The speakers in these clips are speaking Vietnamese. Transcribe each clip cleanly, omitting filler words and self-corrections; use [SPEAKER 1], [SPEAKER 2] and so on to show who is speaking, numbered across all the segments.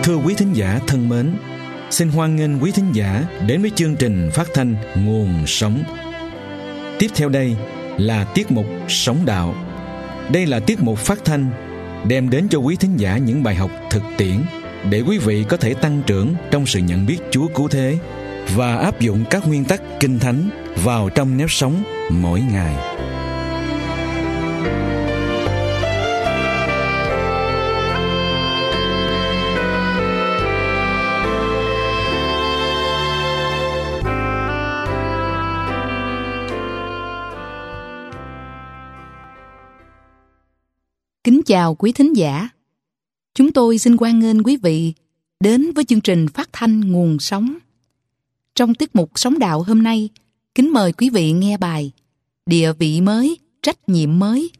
[SPEAKER 1] Thưa quý thính giả thân mến, xin hoan nghênh quý thính giả đến với chương trình phát thanh Nguồn Sống. Tiếp theo đây là tiết mục Sống Đạo. Đây là tiết mục phát thanh đem đến cho quý thính giả những bài học thực tiễn để quý vị có thể tăng trưởng trong sự nhận biết Chúa Cứu Thế và áp dụng các nguyên tắc Kinh Thánh vào trong nếp sống mỗi ngày.
[SPEAKER 2] Kính chào quý thính giả. Chúng tôi xin hoan nghênh quý vị đến với chương trình phát thanh Nguồn Sống. Trong tiết mục Sống Đạo hôm nay, kính mời quý vị nghe bài Địa vị mới, trách nhiệm mới.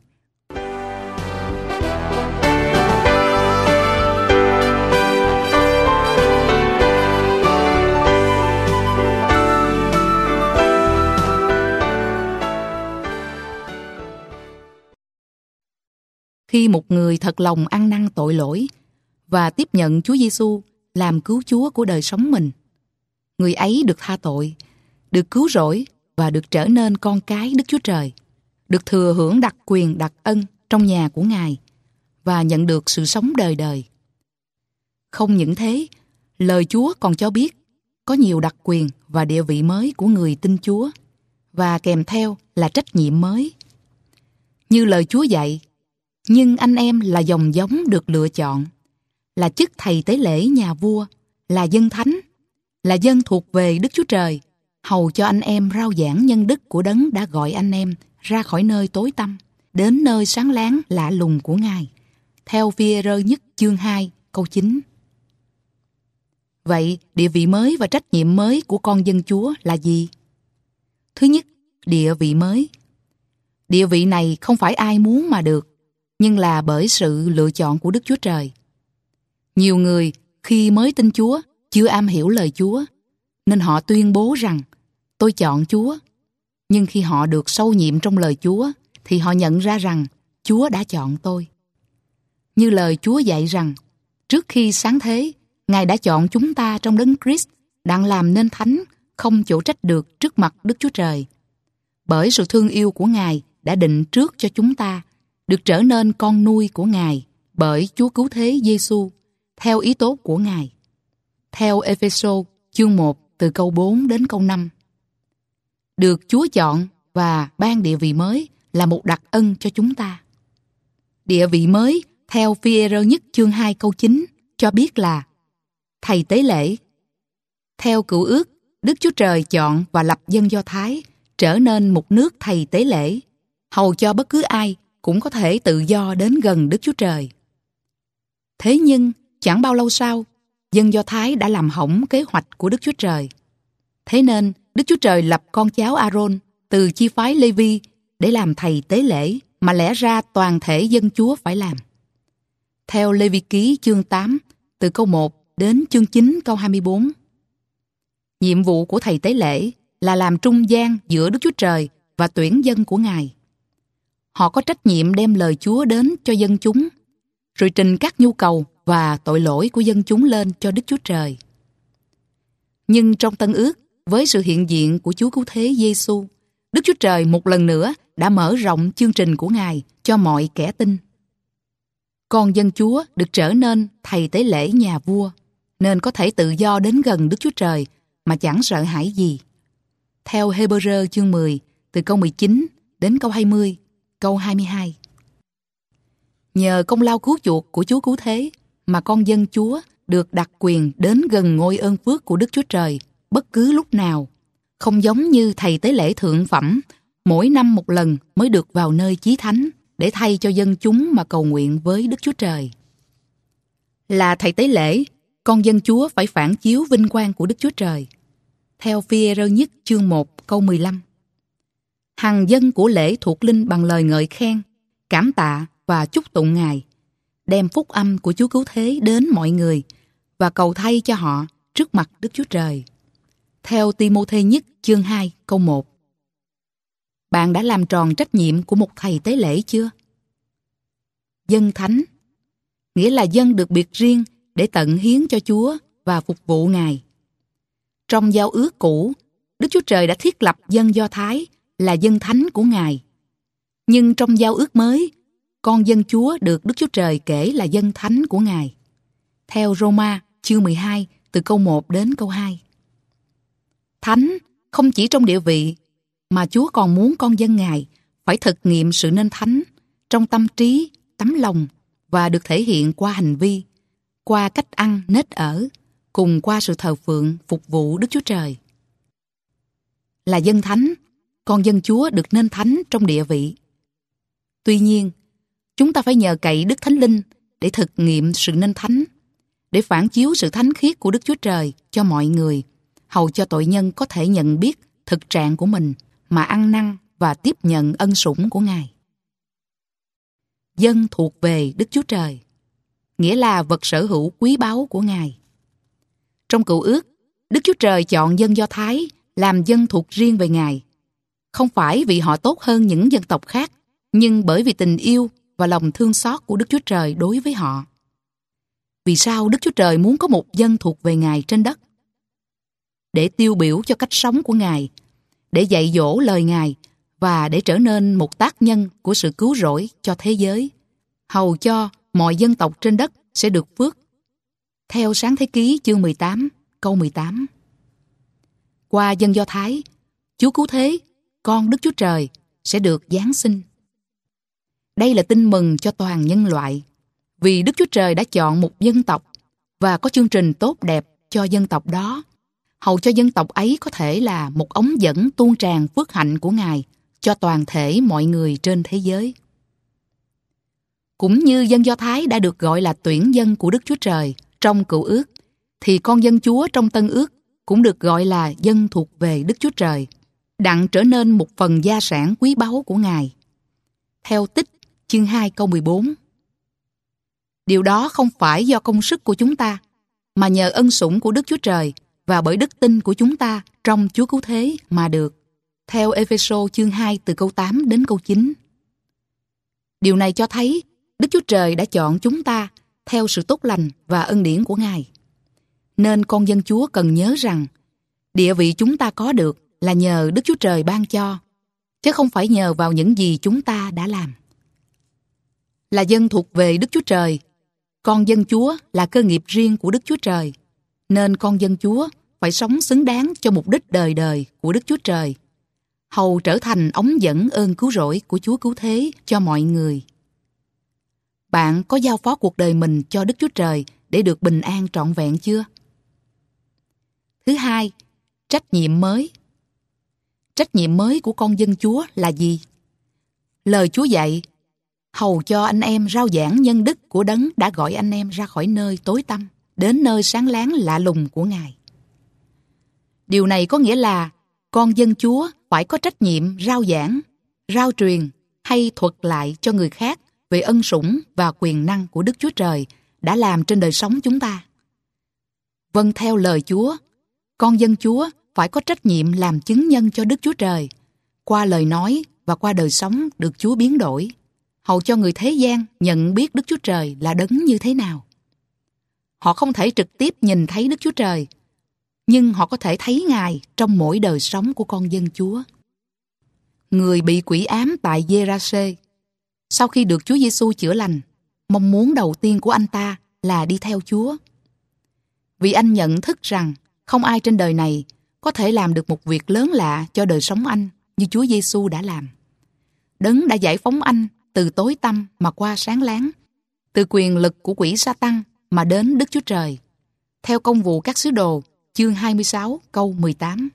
[SPEAKER 2] Khi một người thật lòng ăn năn tội lỗi và tiếp nhận Chúa Giêsu làm cứu Chúa của đời sống mình, người ấy được tha tội, được cứu rỗi và được trở nên con cái Đức Chúa Trời, được thừa hưởng đặc quyền đặc ân trong nhà của Ngài và nhận được sự sống đời đời. Không những thế, lời Chúa còn cho biết có nhiều đặc quyền và địa vị mới của người tin Chúa và kèm theo là trách nhiệm mới. Như lời Chúa dạy, nhưng anh em là dòng giống được lựa chọn, là chức thầy tế lễ nhà vua, là dân thánh, là dân thuộc về Đức Chúa Trời, hầu cho anh em rao giảng nhân đức của Đấng đã gọi anh em ra khỏi nơi tối tăm, đến nơi sáng láng lạ lùng của Ngài. Theo Phi-e-rơ nhất chương 2 câu 9. Vậy, địa vị mới và trách nhiệm mới của con dân Chúa là gì? Thứ nhất, địa vị mới. Địa vị này không phải ai muốn mà được, nhưng là bởi sự lựa chọn của Đức Chúa Trời. Nhiều người khi mới tin Chúa chưa am hiểu lời Chúa, nên họ tuyên bố rằng tôi chọn Chúa. Nhưng khi họ được sâu nhiệm trong lời Chúa, thì họ nhận ra rằng Chúa đã chọn tôi. Như lời Chúa dạy rằng, trước khi sáng thế, Ngài đã chọn chúng ta trong Đấng Christ đặng làm nên thánh, không chỗ trách được trước mặt Đức Chúa Trời. Bởi sự thương yêu của Ngài đã định trước cho chúng ta được trở nên con nuôi của Ngài bởi Chúa Cứu Thế Giêsu theo ý tốt của Ngài. Theo Ê-phê-sô chương 1 từ câu 4 đến câu 5. Được Chúa chọn và ban địa vị mới là một đặc ân cho chúng ta. Địa vị mới theo Phi-e-rơ nhất chương 2 câu 9 cho biết là thầy tế lễ. Theo Cựu Ước, Đức Chúa Trời chọn và lập dân Do Thái trở nên một nước thầy tế lễ, hầu cho bất cứ ai cũng có thể tự do đến gần Đức Chúa Trời. Thế nhưng, chẳng bao lâu sau, dân Do Thái đã làm hỏng kế hoạch của Đức Chúa Trời. Thế nên, Đức Chúa Trời lập con cháu A-rôn từ chi phái Lê-vi để làm thầy tế lễ mà lẽ ra toàn thể dân Chúa phải làm. Theo Lê-vi ký chương 8, từ câu 1 đến chương 9 câu 24. Nhiệm vụ của thầy tế lễ là làm trung gian giữa Đức Chúa Trời và tuyển dân của Ngài. Họ có trách nhiệm đem lời Chúa đến cho dân chúng, rồi trình các nhu cầu và tội lỗi của dân chúng lên cho Đức Chúa Trời. Nhưng trong Tân Ước, với sự hiện diện của Chúa Cứu Thế Giêsu, Đức Chúa Trời một lần nữa đã mở rộng chương trình của Ngài cho mọi kẻ tin. Con dân Chúa được trở nên thầy tế lễ nhà vua, nên có thể tự do đến gần Đức Chúa Trời mà chẳng sợ hãi gì. Theo Hê-bơ-rơ chương 10, từ câu 19 đến câu 20, câu 22. Nhờ công lao cứu chuộc của Chúa Cứu Thế mà con dân Chúa được đặc quyền đến gần ngôi ơn phước của Đức Chúa Trời bất cứ lúc nào, không giống như thầy tế lễ thượng phẩm mỗi năm một lần mới được vào nơi chí thánh để thay cho dân chúng mà cầu nguyện với Đức Chúa Trời. Là thầy tế lễ, con dân Chúa phải phản chiếu vinh quang của Đức Chúa Trời. Theo Phi-e-rơ nhất chương 1 câu 15. Hằng dân của lễ thuộc linh bằng lời ngợi khen, cảm tạ và chúc tụng Ngài, đem phúc âm của Chúa Cứu Thế đến mọi người và cầu thay cho họ trước mặt Đức Chúa Trời. Theo Ti-mô-thê nhất chương 2 câu 1. Bạn đã làm tròn trách nhiệm của một thầy tế lễ chưa? Dân thánh nghĩa là dân được biệt riêng để tận hiến cho Chúa và phục vụ Ngài. Trong giao ước cũ, Đức Chúa Trời đã thiết lập dân Do Thái là dân thánh của Ngài. Nhưng trong giao ước mới, con dân Chúa được Đức Chúa Trời kể là dân thánh của Ngài. Theo Roma chương 12 từ câu 1 đến câu 2. Thánh không chỉ trong địa vị, mà Chúa còn muốn con dân Ngài phải thực nghiệm sự nên thánh trong tâm trí, tấm lòng và được thể hiện qua hành vi, qua cách ăn, nết ở, cùng qua sự thờ phượng, phục vụ Đức Chúa Trời. Là dân thánh, con dân Chúa được nên thánh trong địa vị. Tuy nhiên, chúng ta phải nhờ cậy Đức Thánh Linh để thực nghiệm sự nên thánh, để phản chiếu sự thánh khiết của Đức Chúa Trời cho mọi người, hầu cho tội nhân có thể nhận biết thực trạng của mình mà ăn năn và tiếp nhận ân sủng của Ngài. Dân thuộc về Đức Chúa Trời, nghĩa là vật sở hữu quý báu của Ngài. Trong Cựu Ước, Đức Chúa Trời chọn dân Do Thái làm dân thuộc riêng về Ngài, không phải vì họ tốt hơn những dân tộc khác, nhưng bởi vì tình yêu và lòng thương xót của Đức Chúa Trời đối với họ. Vì sao Đức Chúa Trời muốn có một dân thuộc về Ngài trên đất? Để tiêu biểu cho cách sống của Ngài, để dạy dỗ lời Ngài và để trở nên một tác nhân của sự cứu rỗi cho thế giới, hầu cho mọi dân tộc trên đất sẽ được phước. Theo Sáng Thế Ký chương 18, câu 18. Qua dân Do Thái, Chúa Cứu Thế, con Đức Chúa Trời, sẽ được giáng sinh. Đây là tin mừng cho toàn nhân loại, vì Đức Chúa Trời đã chọn một dân tộc và có chương trình tốt đẹp cho dân tộc đó, hầu cho dân tộc ấy có thể là một ống dẫn tuôn tràn phước hạnh của Ngài cho toàn thể mọi người trên thế giới. Cũng như dân Do Thái đã được gọi là tuyển dân của Đức Chúa Trời trong Cựu Ước, thì con dân Chúa trong Tân Ước cũng được gọi là dân thuộc về Đức Chúa Trời, đặng trở nên một phần gia sản quý báu của Ngài. Theo Tích chương 2 câu 14. Điều đó không phải do công sức của chúng ta, mà nhờ ân sủng của Đức Chúa Trời và bởi đức tin của chúng ta trong Chúa Cứu Thế mà được. Theo Ê-phê-sô chương 2 từ câu 8 đến câu 9. Điều này cho thấy Đức Chúa Trời đã chọn chúng ta theo sự tốt lành và ân điển của Ngài. Nên con dân Chúa cần nhớ rằng địa vị chúng ta có được là nhờ Đức Chúa Trời ban cho, chứ không phải nhờ vào những gì chúng ta đã làm. Là dân thuộc về Đức Chúa Trời, con dân Chúa là cơ nghiệp riêng của Đức Chúa Trời, nên con dân Chúa phải sống xứng đáng cho mục đích đời đời của Đức Chúa Trời, hầu trở thành ống dẫn ơn cứu rỗi của Chúa Cứu Thế cho mọi người. Bạn có giao phó cuộc đời mình cho Đức Chúa Trời để được bình an trọn vẹn chưa? Thứ hai, trách nhiệm mới. Trách nhiệm mới của con dân Chúa là gì? Lời Chúa dạy, hầu cho anh em rao giảng nhân đức của Đấng đã gọi anh em ra khỏi nơi tối tăm, đến nơi sáng láng lạ lùng của Ngài. Điều này có nghĩa là con dân Chúa phải có trách nhiệm rao giảng, rao truyền hay thuật lại cho người khác về ân sủng và quyền năng của Đức Chúa Trời đã làm trên đời sống chúng ta. Vâng theo lời Chúa, con dân Chúa phải có trách nhiệm làm chứng nhân cho Đức Chúa Trời, qua lời nói và qua đời sống được Chúa biến đổi, hầu cho người thế gian nhận biết Đức Chúa Trời là Đấng như thế nào. Họ không thể trực tiếp nhìn thấy Đức Chúa Trời, nhưng họ có thể thấy Ngài trong mỗi đời sống của con dân Chúa. Người bị quỷ ám tại Giê-ra-xê, sau khi được Chúa Giêsu chữa lành, mong muốn đầu tiên của anh ta là đi theo Chúa. Vì anh nhận thức rằng không ai trên đời này có thể làm được một việc lớn lạ cho đời sống anh như Chúa Giêsu đã làm. Đấng đã giải phóng anh từ tối tăm mà qua sáng láng, từ quyền lực của quỷ Sa-tăng mà đến Đức Chúa Trời. Theo Công vụ các sứ đồ, chương 26, câu 18.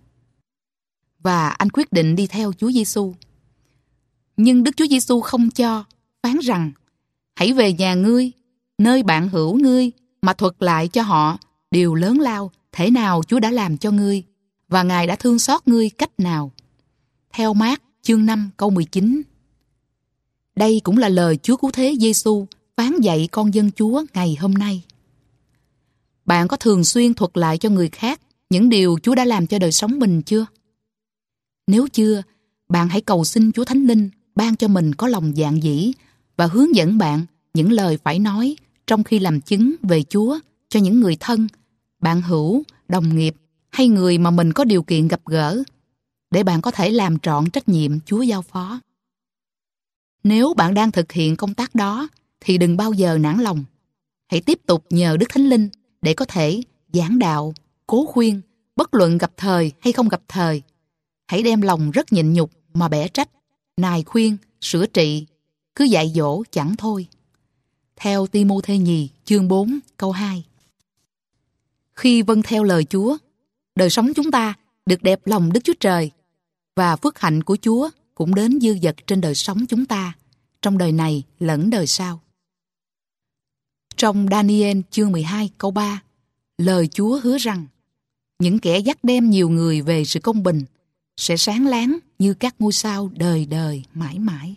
[SPEAKER 2] Và anh quyết định đi theo Chúa Giêsu. Nhưng Đức Chúa Giêsu không cho, phán rằng: hãy về nhà ngươi, nơi bạn hữu ngươi, mà thuật lại cho họ điều lớn lao thể nào Chúa đã làm cho ngươi, và Ngài đã thương xót ngươi cách nào. Theo Mác chương 5 câu 19. Đây cũng là lời Chúa Cứu Thế Giêsu phán dạy con dân Chúa ngày hôm nay. Bạn có thường xuyên thuật lại cho người khác những điều Chúa đã làm cho đời sống mình chưa? Nếu chưa, bạn hãy cầu xin Chúa Thánh Linh ban cho mình có lòng dạn dĩ và hướng dẫn bạn những lời phải nói trong khi làm chứng về Chúa cho những người thân, bạn hữu, đồng nghiệp hay người mà mình có điều kiện gặp gỡ, để bạn có thể làm trọn trách nhiệm Chúa giao phó. Nếu bạn đang thực hiện công tác đó, thì đừng bao giờ nản lòng. Hãy tiếp tục nhờ Đức Thánh Linh để có thể giảng đạo, cố khuyên, bất luận gặp thời hay không gặp thời. Hãy đem lòng rất nhịn nhục mà bẻ trách, nài khuyên, sửa trị, cứ dạy dỗ chẳng thôi. Theo Ti-mô-thê nhì chương 4 câu 2. Khi vâng theo lời Chúa, đời sống chúng ta được đẹp lòng Đức Chúa Trời, và phước hạnh của Chúa cũng đến dư dật trên đời sống chúng ta, trong đời này lẫn đời sau. Trong Daniel chương 12 câu 3, lời Chúa hứa rằng những kẻ dắt đem nhiều người về sự công bình sẽ sáng láng như các ngôi sao đời đời mãi mãi.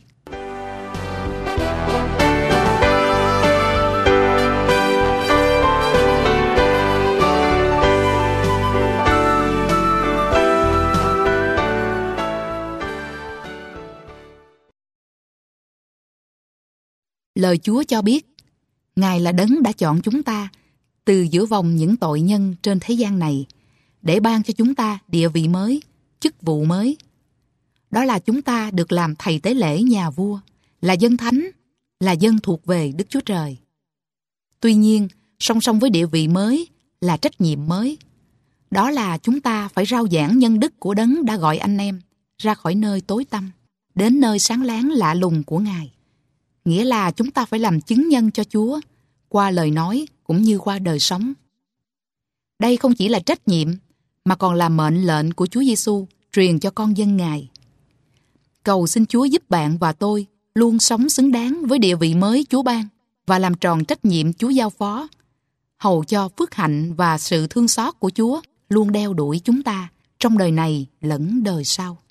[SPEAKER 2] Lời Chúa cho biết, Ngài là đấng đã chọn chúng ta từ giữa vòng những tội nhân trên thế gian này để ban cho chúng ta địa vị mới, chức vụ mới. Đó là chúng ta được làm thầy tế lễ nhà vua, là dân thánh, là dân thuộc về Đức Chúa Trời. Tuy nhiên, song song với địa vị mới là trách nhiệm mới. Đó là chúng ta phải rao giảng nhân đức của đấng đã gọi anh em ra khỏi nơi tối tăm, đến nơi sáng láng lạ lùng của Ngài. Nghĩa là chúng ta phải làm chứng nhân cho Chúa qua lời nói cũng như qua đời sống. Đây không chỉ là trách nhiệm mà còn là mệnh lệnh của Chúa Giêsu truyền cho con dân Ngài. Cầu xin Chúa giúp bạn và tôi luôn sống xứng đáng với địa vị mới Chúa ban và làm tròn trách nhiệm Chúa giao phó, hầu cho phước hạnh và sự thương xót của Chúa luôn đeo đuổi chúng ta trong đời này lẫn đời sau.